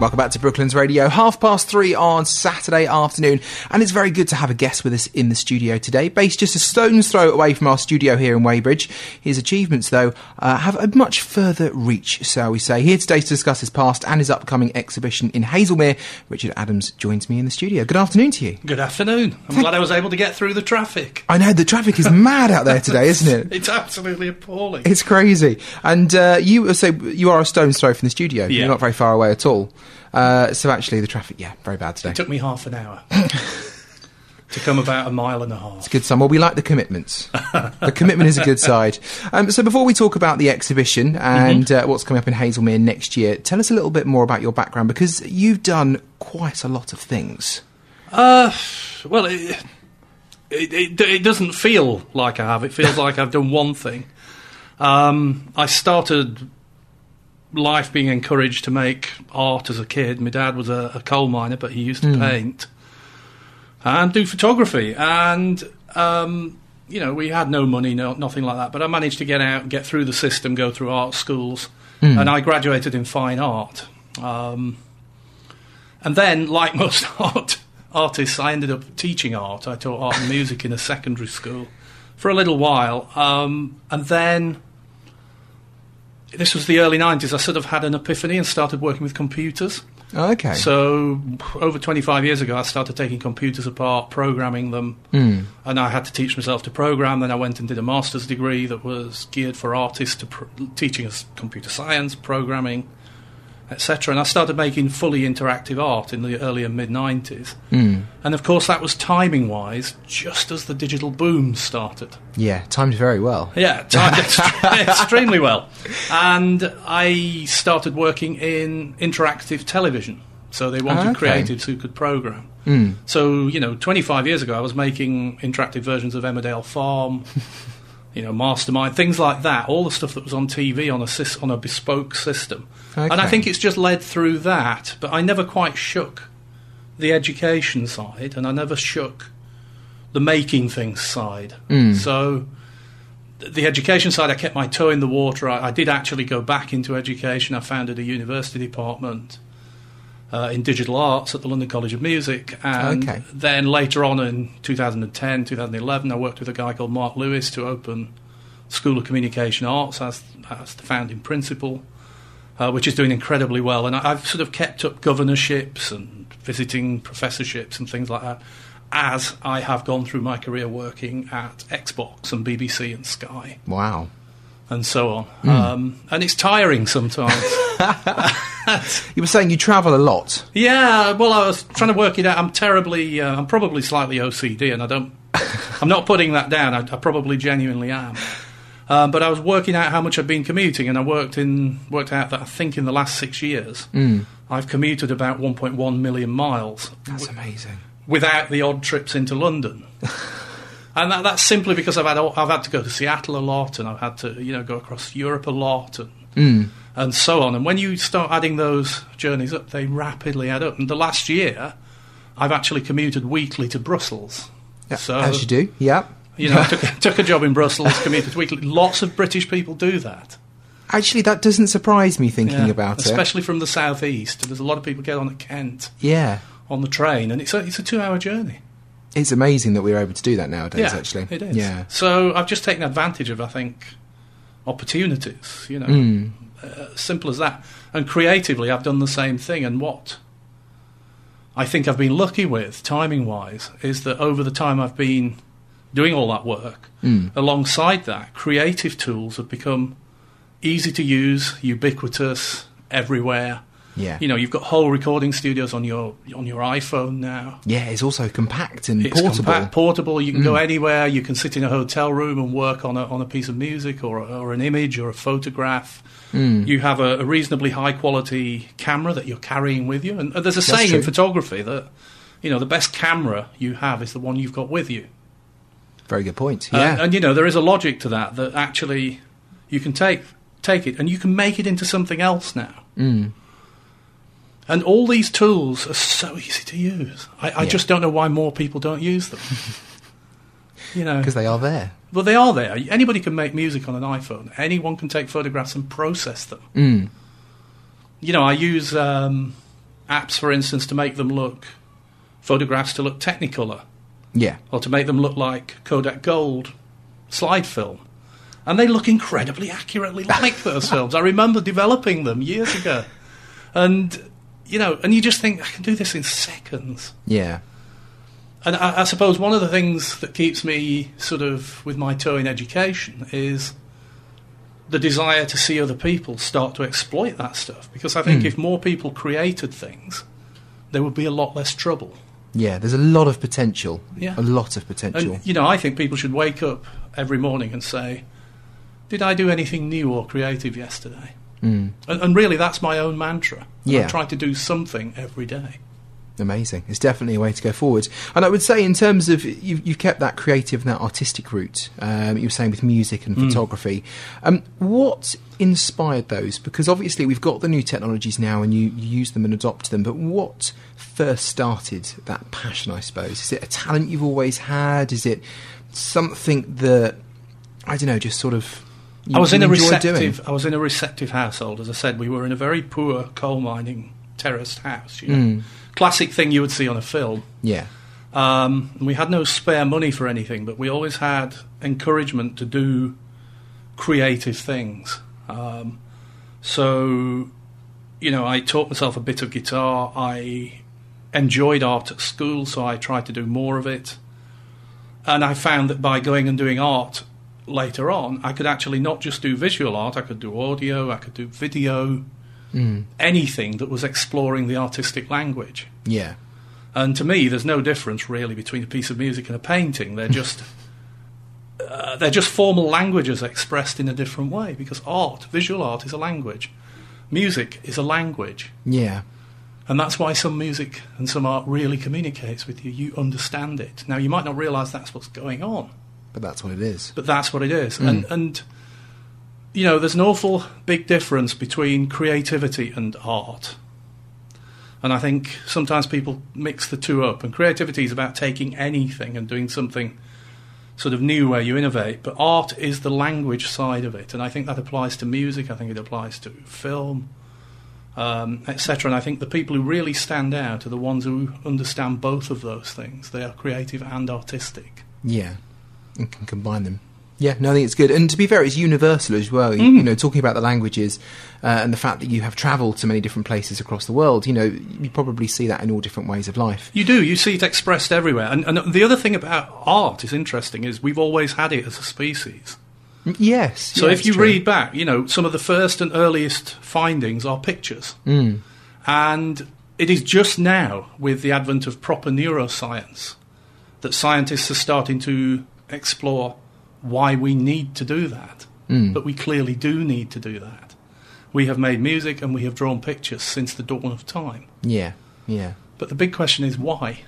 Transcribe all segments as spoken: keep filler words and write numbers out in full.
Welcome back to Brooklands Radio, half past three on Saturday afternoon, and it's very good to have a guest with us in the studio today, based just a stone's throw away from our studio here in Weybridge. His achievements, though, uh, have a much further reach, shall we say. Here today to discuss his past and his upcoming exhibition in Hazelmere, Richard Adams joins me in the studio. Good afternoon to you. Good afternoon. I'm glad I was able to get through the traffic. I know, the traffic is mad out there today, isn't it? It's absolutely appalling. It's crazy. And uh, you so you are a stone's throw from the studio. Yeah. You're not very far away at all. Uh, so actually the traffic, yeah, very bad today. It took me half an hour to come about a mile and a half. It's a good sign. Well, we like the commitments. The commitment is a good side. Um, so before we talk about the exhibition and mm-hmm. uh, what's coming up in Hazelmere next year, tell us a little bit more about your background, because you've done quite a lot of things. Uh, well, it, it, it, it doesn't feel like I have. It feels like I've done one thing. Um, I started life being encouraged to make art as a kid. My dad was a, a coal miner, but he used to mm. paint and do photography. And, um, you know, we had no money, no, nothing like that. But I managed to get out, get through the system, go through art schools. Mm. And I graduated in fine art. Um, and then, like most art artists, I ended up teaching art. I taught art and music in a secondary school for a little while. Um, and then... This was the early nineties. I sort of had an epiphany and started working with computers. Oh, okay. So over twenty-five years ago, I started taking computers apart, programming them, mm. and I had to teach myself to program. Then I went and did a master's degree that was geared for artists, to pr- teaching us computer science, programming, et cetera. And I started making fully interactive art in the early and mid-nineties. Mm. And, of course, that was timing-wise just as the digital boom started. Yeah, timed very well. Yeah, timed ext- extremely well. And I started working in interactive television. So they wanted ah, okay. creatives who could program. Mm. So, you know, twenty-five years ago, I was making interactive versions of Emmerdale Farm, you know, Mastermind, things like that, all the stuff that was on T V on a sys- on a bespoke system. Okay. And I think it's just led through that, but I never quite shook the education side, and I never shook the making things side. Mm. So th- the education side, I kept my toe in the water. I, I did actually go back into education. I founded a university department uh, in digital arts at the London College of Music, and okay. then later on in two thousand ten, two thousand eleven, I worked with a guy called Mark Lewis to open School of Communication Arts as, as the founding principal, uh, which is doing incredibly well. And I, I've sort of kept up governorships and visiting professorships and things like that as I have gone through my career working at Xbox and B B C and Sky. Wow. And so on. Mm. Um, and it's tiring sometimes. You were saying you travel a lot. Yeah, well, I was trying to work it out. I'm terribly, uh, I'm probably slightly O C D, and I don't, I'm not putting that down. I, I probably genuinely am. Um, but I was working out how much I'd been commuting, and I worked in worked out that I think in the last six years, mm. I've commuted about one point one million miles. That's amazing. Without the odd trips into London. And that, that's simply because I've had I've had to go to Seattle a lot, and I've had to you know go across Europe a lot, and mm. and so on. And when you start adding those journeys up, they rapidly add up. And the last year, I've actually commuted weekly to Brussels. Yeah, so, as you do, yeah. You know, took, took a job in Brussels, commuted weekly. Lots of British people do that. Actually, that doesn't surprise me thinking yeah, about especially it. Especially from the southeast. There's a lot of people get on at Kent. Yeah. On the train, and it's a, it's a two-hour journey. It's amazing that we're able to do that nowadays, yeah, actually. It is. Yeah. So I've just taken advantage of, I think, opportunities, you know. Mm. Uh, simple as that. And creatively, I've done the same thing. And what I think I've been lucky with, timing-wise, is that over the time I've been doing all that work, mm. alongside that, creative tools have become easy to use, ubiquitous, everywhere. Yeah. You know, you've got whole recording studios on your on your iPhone now. Yeah, it's also compact and it's portable. Compact, portable. You can mm. go anywhere. You can sit in a hotel room and work on a on a piece of music or or an image or a photograph. Mm. You have a, a reasonably high quality camera that you're carrying with you. And there's a That's saying true. in photography that you know the best camera you have is the one you've got with you. Very good point. Yeah, uh, and you know there is a logic to that. That actually you can take take it and you can make it into something else now. Mm. And all these tools are so easy to use. I, I yeah. just don't know why more people don't use them. You know, because they are there. Well, they are there. Anybody can make music on an iPhone. Anyone can take photographs and process them. Mm. You know, I use um, apps, for instance, to make them look, photographs to look Technicolor, Yeah. or to make them look like Kodak Gold slide film. And they look incredibly accurately like those films. I remember developing them years ago. And, you know, and you just think, I can do this in seconds. Yeah. And I, I suppose one of the things that keeps me sort of with my toe in education is the desire to see other people start to exploit that stuff. Because I think Mm. if more people created things, there would be a lot less trouble. Yeah, there's a lot of potential. Yeah. A lot of potential. And, you know, I think people should wake up every morning and say, did I do anything new or creative yesterday? Mm. And, and really, that's my own mantra. Yeah. I try to do something every day. Amazing. It's definitely a way to go forward. And I would say, in terms of, you've, you've kept that creative and that artistic route, um, you were saying with music and Mm. photography. Um, what inspired those? Because obviously we've got the new technologies now and you, you use them and adopt them, but what first started that passion, I suppose? Is it a talent you've always had? Is it something that, I don't know, just sort of... You, I was in a enjoy receptive. doing? I was in a receptive household. As I said, we were in a very poor coal mining terraced house. You know, Mm. classic thing you would see on a film. Yeah. Um, and we had no spare money for anything, but we always had encouragement to do creative things. Um, so, you know, I taught myself a bit of guitar. I enjoyed art at school, so I tried to do more of it. And I found that by going and doing art later on, I could actually not just do visual art, I could do audio, I could do video, Mm. anything that was exploring the artistic language. Yeah. And to me, there's no difference really between a piece of music and a painting. They're just uh, they're just formal languages expressed in a different way, because art, visual art, is a language. Music is a language. Yeah. And that's why some music and some art really communicates with you. You understand it. Now, you might not realise that's what's going on, But that's what it is. but that's what it is. Mm. And, and, you know, there's an awful big difference between creativity and art. And I think sometimes people mix the two up. And creativity is about taking anything and doing something sort of new where you innovate. But art is the language side of it. And I think that applies to music. I think it applies to film, um, et cetera. And I think the people who really stand out are the ones who understand both of those things. They are creative and artistic. Yeah. And can combine them. Yeah, no, I think it's good. And to be fair, it's universal as well. You, Mm. you know, talking about the languages uh, and the fact that you have travelled to many different places across the world, you know, you probably see that in all different ways of life. You do. You see it expressed everywhere. And, and the other thing about art is interesting is we've always had it as a species. Mm, Yes. So yeah, if it's you true. read back, you know, some of the first and earliest findings are pictures. Mm. And it is just now, with the advent of proper neuroscience, that scientists are starting to explore why we need to do that. Mm. But we clearly do need to do that. We have made music and we have drawn pictures since the dawn of time. Yeah, yeah. But the big question is why?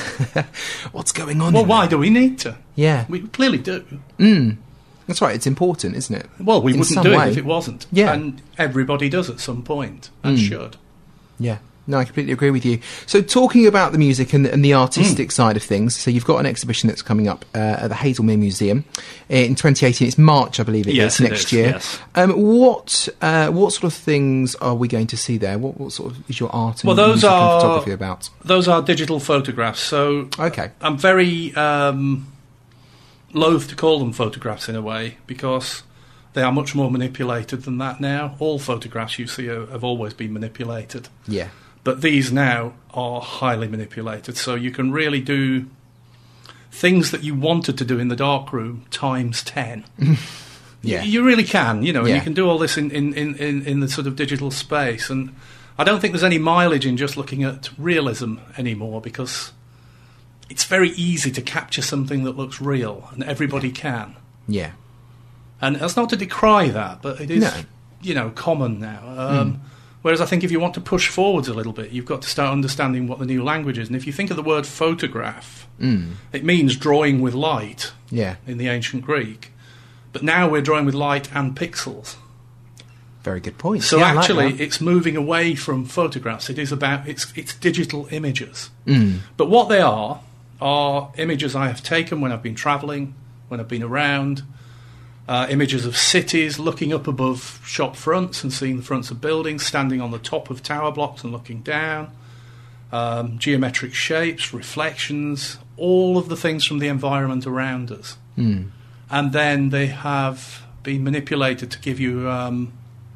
What's going on? Well, in why there? do we need to? Yeah. We clearly do. Mm. That's right, it's important, isn't it? Well, we In wouldn't some do way. it if it wasn't. Yeah. And everybody does at some point, and Mm. should. Yeah. No, I completely agree with you. So talking about the music and, and the artistic side of things, so you've got an exhibition that's coming up uh, at the Hazelmere Museum in twenty eighteen. It's March, I believe it Yes, is, it next is, year. yes. Um, what uh, what sort of things are we going to see there? What, what sort of is your art and Well, those music are- and photography about? Those are digital photographs, so Okay. I'm very um, loath to call them photographs in a way, because they are much more manipulated than that now. All photographs you see are, have always been manipulated. Yeah. But these now are highly manipulated, so you can really do things that you wanted to do in the darkroom times ten. Yeah. You really can, you know, and Yeah. you can do all this in, in, in, in, in the sort of digital space. And I don't think there's any mileage in just looking at realism anymore, because it's very easy to capture something that looks real, and everybody can. Yeah. And that's not to decry that, but it is, No. you know, common now. Um, Mm. Whereas I think if you want to push forwards a little bit, you've got to start understanding what the new language is. And if you think of the word photograph, Mm. it means drawing with light Yeah. in the ancient Greek. But now we're drawing with light and pixels. Very good point. So Yeah, I like actually, that. it's moving away from photographs. It is about, it's, it's digital images. Mm. But what they are, are images I have taken when I've been travelling, when I've been around, uh, images of cities, looking up above shop fronts and seeing the fronts of buildings, standing on the top of tower blocks and looking down, um, geometric shapes, reflections, all of the things from the environment around us. Mm. And then they have been manipulated to give you, um,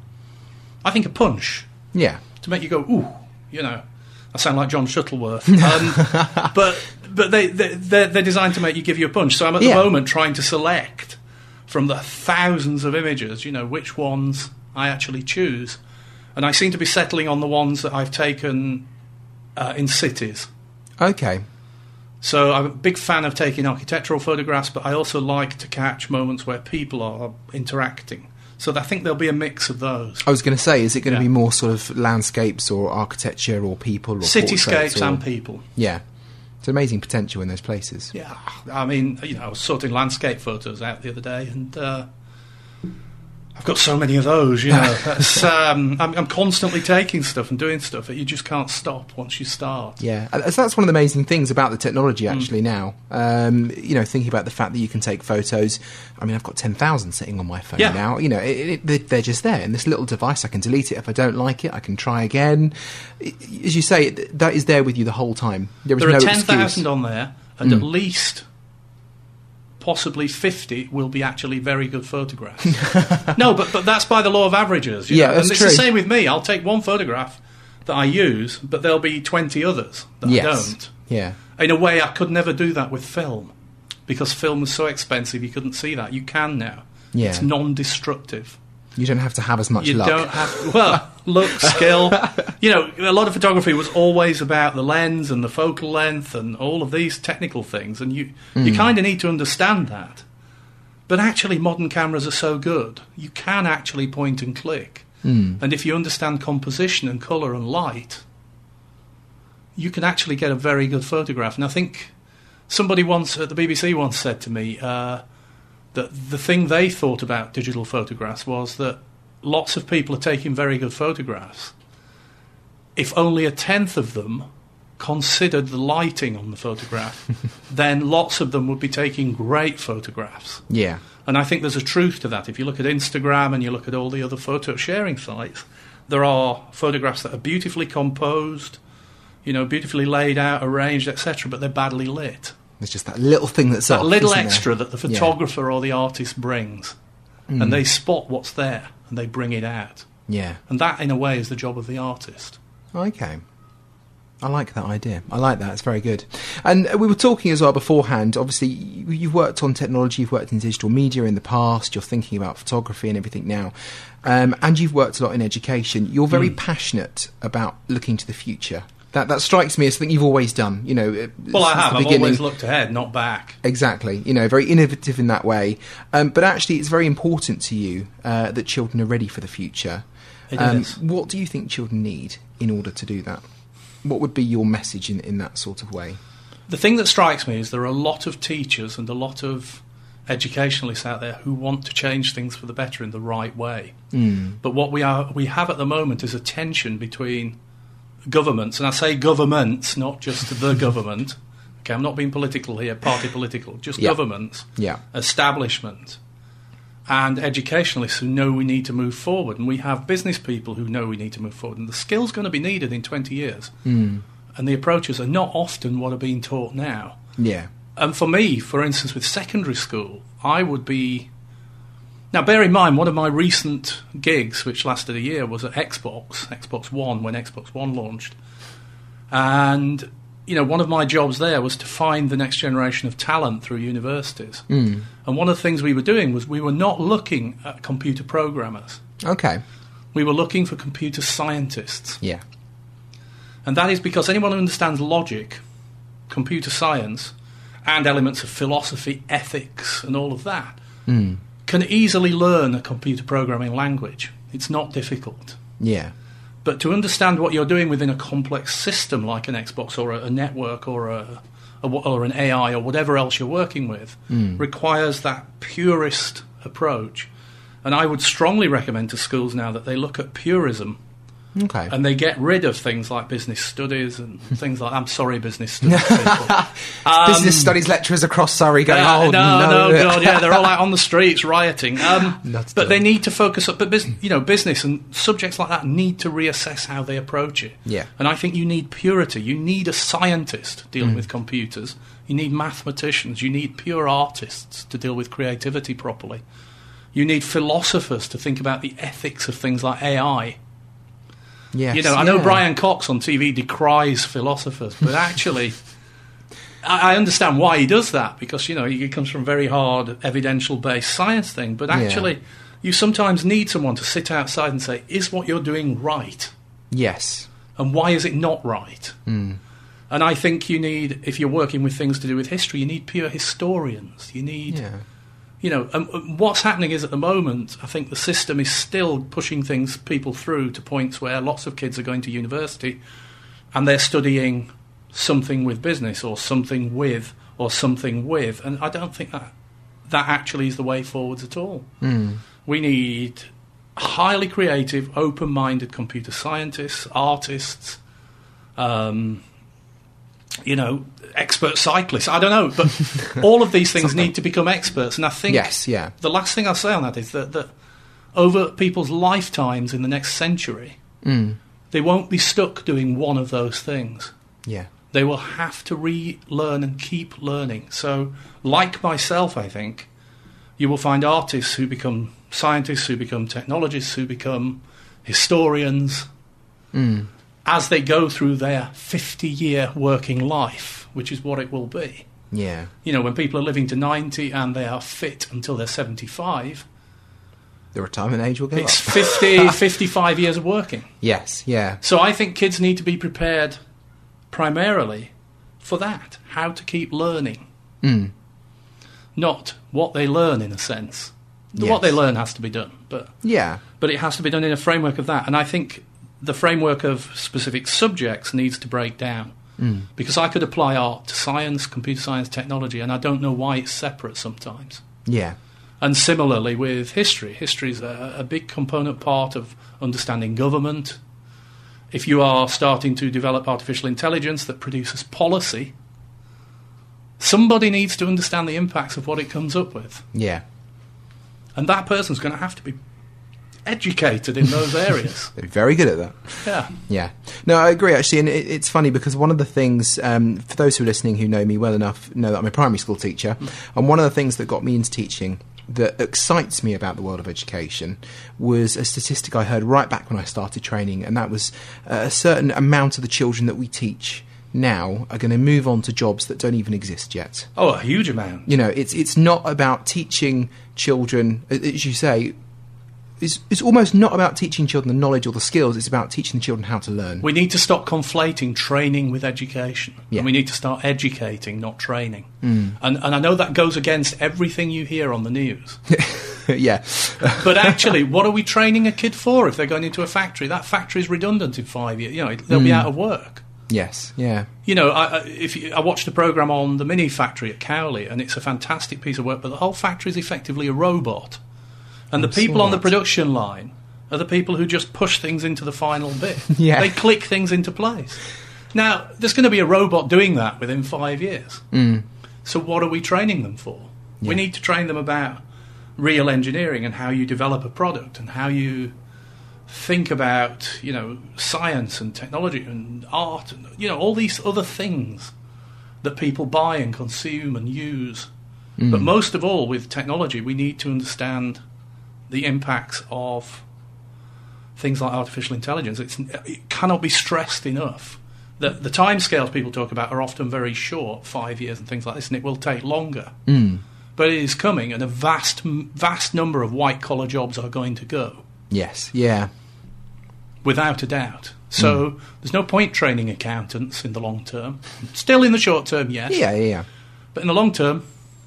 I think, a punch. Yeah. To make you go, ooh, you know. I sound like John Shuttleworth. Um, but but they, they, they're, they're designed to make you give you a punch. So I'm at the yeah. moment trying to select from the thousands of images, you know, which ones I actually choose. And I seem to be settling on the ones that I've taken uh, in cities. Okay. So I'm a big fan of taking architectural photographs, but I also like to catch moments where people are interacting. So I think there'll be a mix of those. I was going to say, is it going to Yeah. be more sort of landscapes or architecture or people or Cityscapes portraits or- and people. Yeah. It's amazing potential in those places. Yeah, I mean, you know, I was sorting landscape photos out the other day, and uh, I've got so many of those, you know. That's, um, I'm, I'm constantly taking stuff and doing stuff that you just can't stop once you start. Yeah, and so that's one of the amazing things about the technology actually now. Um, you know, thinking about the fact that you can take photos. I mean, I've got ten thousand sitting on my phone Yeah. now. You know, it, it, they're just there in this little device. I can delete it if I don't like it. I can try again. As you say, that is there with you the whole time. There is There no are ten excuse. thousand on there, and Mm. at least possibly fifty will be actually very good photographs. No, but but that's by the law of averages. You Yeah, know? that's and it's true. the same with me. I'll take one photograph that I use, but there'll be twenty others that Yes. I don't. Yeah. In a way, I could never do that with film, because film was so expensive you couldn't see that. You can now. Yeah. It's non-destructive. You don't have to have as much You luck. don't have well, look, skill. You know, a lot of photography was always about the lens and the focal length and all of these technical things, and you you kind of need to understand that. But actually, modern cameras are so good, you can actually point and click. Mm. And if you understand composition and colour and light, you can actually get a very good photograph. And I think somebody once at the B B C once said to me uh, that the thing they thought about digital photographs was that lots of people are taking very good photographs. If only a tenth of them considered the lighting on the photograph, then lots of them would be taking great photographs. Yeah. And I think there's a truth to that. If you look at Instagram and you look at all the other photo sharing sites, there are photographs that are beautifully composed, you know, beautifully laid out, arranged, et cetera, but they're badly lit. There's just that little thing that's That off, little isn't extra there? that the Yeah. photographer or the artist brings. Mm. And they spot what's there and they bring it out. Yeah. And that, in a way, is the job of the artist. Okay. I like that idea. I like that. It's very good. And we were talking as well beforehand. Obviously, you- you've worked on technology, you've worked in digital media in the past, you're thinking about photography and everything now. Um, and you've worked a lot in education. You're very Mm. passionate about looking to the future. That that strikes me as something you've always done. You know, Well, I since have. the I've beginning. always looked ahead, not back. Exactly. You know, very innovative in that way. Um, but actually, it's very important to you uh, that children are ready for the future. It um, is. What do you think children need in order to do that? What would be your message in, in that sort of way? The thing that strikes me is there are a lot of teachers and a lot of educationalists out there who want to change things for the better in the right way. Mm. But what we are we have at the moment is a tension between governments, and I say governments, not just the government. Okay, I'm not being political here, party political, just Yeah. governments, Yeah. establishment, and educationalists who know we need to move forward, and we have business people who know we need to move forward, and the skill's going to be needed in twenty years, Mm. and the approaches are not often what are being taught now. Yeah. And for me, for instance, with secondary school, I would be... Now, bear in mind, one of my recent gigs, which lasted a year, was at Xbox, Xbox One, when Xbox One launched. And, you know, one of my jobs there was to find the next generation of talent through universities. Mm. And one of the things we were doing was we were not looking at computer programmers. Okay. We were looking for computer scientists. Yeah. And that is because anyone who understands logic, computer science, and elements of philosophy, ethics, and all of that, Mm. can easily learn a computer programming language. It's not difficult. Yeah. But to understand what you're doing within a complex system like an Xbox or a, a network or a, a or an A I or whatever else you're working with Mm. requires that purist approach. And I would strongly recommend to schools now that they look at purism Okay. And they get rid of things like business studies and things like... I'm sorry, business studies people. Um, business studies lecturers across Surrey going, uh, oh, no, no. no, God, yeah, they're all out on the streets rioting. Um, Not but at they all. need to focus up... But, bus- you know, business and subjects like that need to reassess how they approach it. Yeah. And I think you need purity. You need a scientist dealing mm. with computers. You need mathematicians. You need pure artists to deal with creativity properly. You need philosophers to think about the ethics of things like A I. Yes, you know, I know yeah. Brian Cox on T V decries philosophers, but actually, I, I understand why he does that, because, you know, he comes from a very hard evidential-based science thing, but actually, yeah. you sometimes need someone to sit outside and say, is what you're doing right? Yes. And why is it not right? Mm. And I think you need, if you're working with things to do with history, you need pure historians. You need... Yeah. You know, um, what's happening is at the moment, I think the system is still pushing things, people through to points where lots of kids are going to university and they're studying something with business or something with or something with. And I don't think that that actually is the way forwards at all. Mm. We need highly creative, open-minded computer scientists, artists, um, you know, expert cyclists. I don't know, but all of these things need to become experts. And I think yes, yeah. the last thing I'll say on that is that, that over people's lifetimes in the next century, mm. they won't be stuck doing one of those things. Yeah. They will have to relearn and keep learning. So, like myself, I think, you will find artists who become scientists, who become technologists, who become historians, mm. as they go through their fifty-year working life, which is what it will be. Yeah. You know, when people are living to ninety and they are fit until they're seventy-five... the retirement age will go it's up. fifty, fifty-five years of working. Yes, yeah. So I think kids need to be prepared primarily for that, how to keep learning. Mm. Not what they learn, in a sense. Yes. What they learn has to be done, but yeah. but it has to be done in a framework of that. And I think the framework of specific subjects needs to break down. Mm. Because I could apply art to science, computer science, technology, and I don't know why it's separate sometimes. Yeah. And similarly with history. History is a, a big component part of understanding government. If you are starting to develop artificial intelligence that produces policy, somebody needs to understand the impacts of what it comes up with. Yeah. And that person's going to have to be educated in those areas. They're very good at that. Yeah. Yeah. No, I agree, actually. And it, it's funny because one of the things, um, for those who are listening who know me well enough, know that I'm a primary school teacher. Mm. And one of the things that got me into teaching that excites me about the world of education was a statistic I heard right back when I started training. And that was uh, a certain amount of the children that we teach now are going to move on to jobs that don't even exist yet. Oh, a huge amount. You know, it's it's not about teaching children, as you say, it's, it's almost not about teaching children the knowledge or the skills, it's about teaching the children how to learn. We need to stop conflating training with education. Yeah. And we need to start educating, not training. Mm. And, and I know that goes against everything you hear on the news. Yeah. But actually, what are we training a kid for if they're going into a factory? That factory is redundant in five years. You know, they'll mm. be out of work. Yes, yeah. You know, I, if you, I watched a programme on the Mini factory at Cowley, and it's a fantastic piece of work, but the whole factory is effectively a robot. And the people on the production line are the people who just push things into the final bit. Yeah. They click things into place. Now, there's going to be a robot doing that within five years. Mm. So what are we training them for? Yeah. We need to train them about real engineering and how you develop a product and how you think about, you know, science and technology and art and, you know, all these other things that people buy and consume and use. Mm. But most of all, with technology, we need to understand the impacts of things like artificial intelligence. It's, it cannot be stressed enough that the timescales people talk about are often very short, five years and things like this, and it will take longer. Mm. But it is coming, and a vast, vast number of white-collar jobs are going to go. Yes, yeah. Without a doubt. So mm. there's no point training accountants in the long term. Still in the short term, yes. Yeah, yeah, yeah. But in the long term,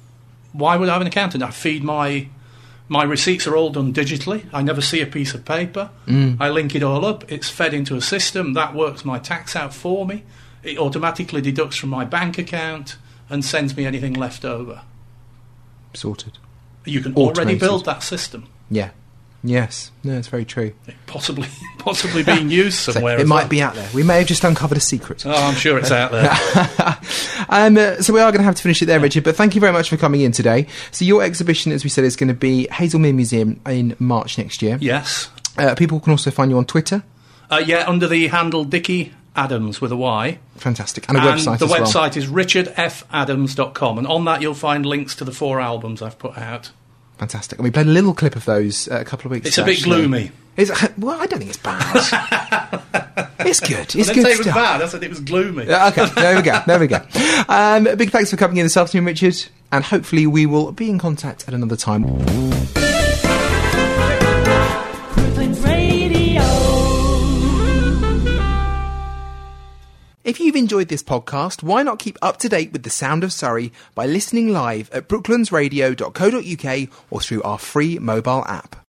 why would I have an accountant? I feed my... My receipts are all done digitally. I never see a piece of paper. Mm. I link it all up. It's fed into a system. That works my tax out for me. It automatically deducts from my bank account and sends me anything left over. Sorted. You can Automated. already build that system. Yeah. Yes, no, it's very true. Possibly, possibly being used somewhere. So it as might well. be out there. We may have just uncovered a secret. Oh, I'm sure it's out there. um, uh, so we are going to have to finish it there, Richard, but thank you very much for coming in today. So your exhibition, as we said, is going to be Hazelmere Museum in March next year. Yes. Uh, people can also find you on Twitter. Uh, yeah, under the handle Dickie Adams with a Y. Fantastic. And a and website the as well. website is richard f adams dot com, and on that you'll find links to the four albums I've put out. Fantastic. And we played a little clip of those uh, a couple of weeks It's ago. a bit actually. gloomy. It's, well, I don't think it's bad. It's good. It's I didn't good say it was stuff. bad, I said it was gloomy. Yeah, okay, there we go. There we go. Um, big thanks for coming in this afternoon, Richard, and hopefully we will be in contact at another time. Brooklyn Radio. If you've enjoyed this podcast, why not keep up to date with the sound of Surrey by listening live at brooklands radio dot co dot uk or through our free mobile app.